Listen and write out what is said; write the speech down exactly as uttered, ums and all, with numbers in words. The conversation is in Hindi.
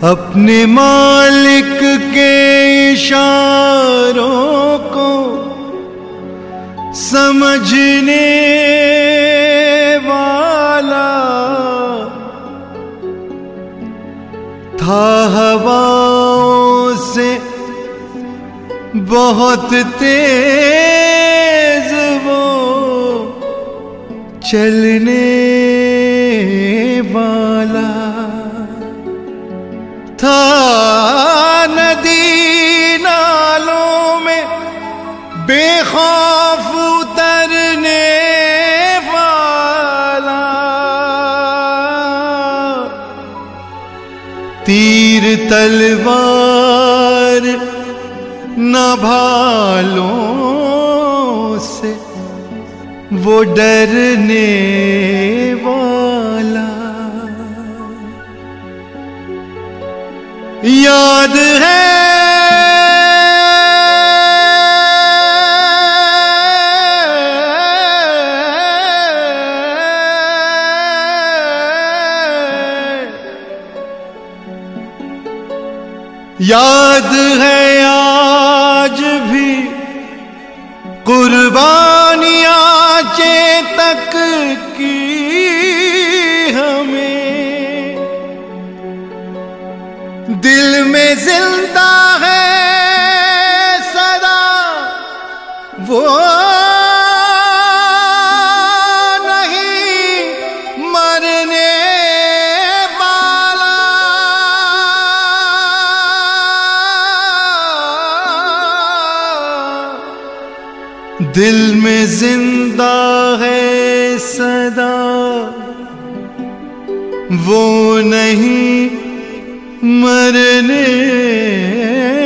अपने मालिक के इशारों को समझने वाला था हवाओं से बहुत तेज वो चलने वाला था। नदी नालों में बेखौफ उतरने वाला, तीर तलवार न भालों से वो डरने वाला। याद है याद है आज भी कुर्बानियां चेतक की हमें, दिल में जिंदा है सदा वो नहीं मरने वाला। दिल में जिंदा है सदा वो नहीं मरने